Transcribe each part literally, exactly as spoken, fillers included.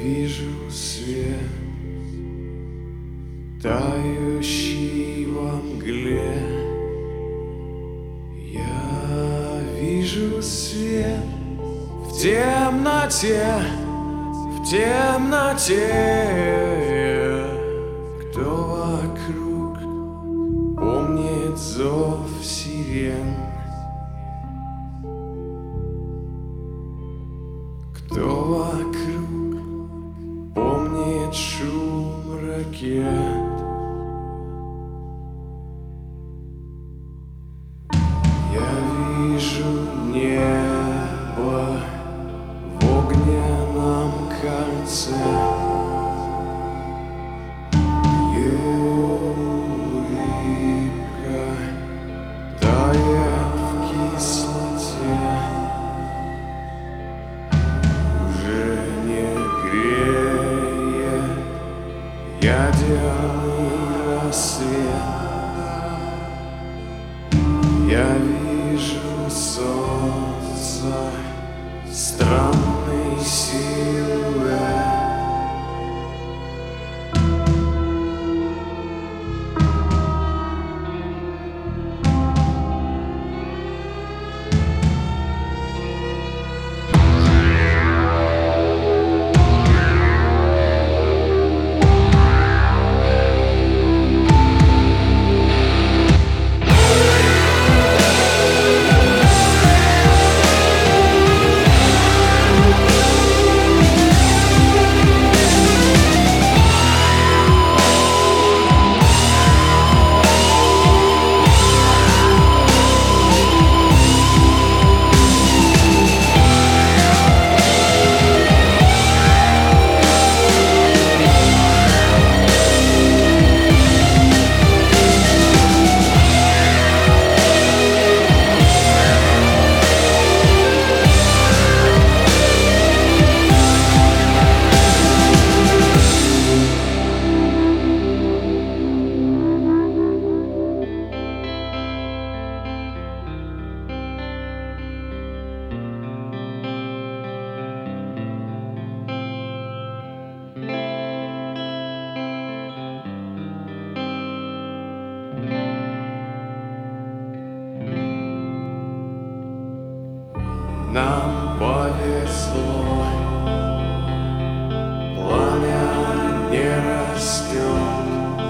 вижу свет, тающий во мгле. Я вижу свет в темноте, в темноте. Кто вокруг помнит зов сирен? Кто вокруг помнит шум ракет? Я вижу небо в огненном кольце. Улыбка тает в кислоте. Уже не греет ядерный рассвет. Я вижу солнце, странный силуэт. Нам повезло, пламя не растет.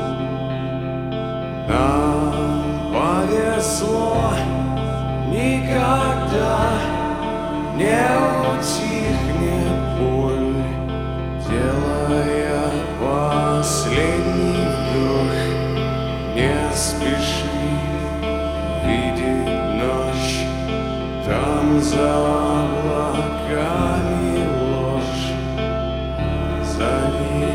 Нам повезло, никогда не утихнет боль, делая последний вдох. Не спеши видеть ночь, там за облаками ложь. Зови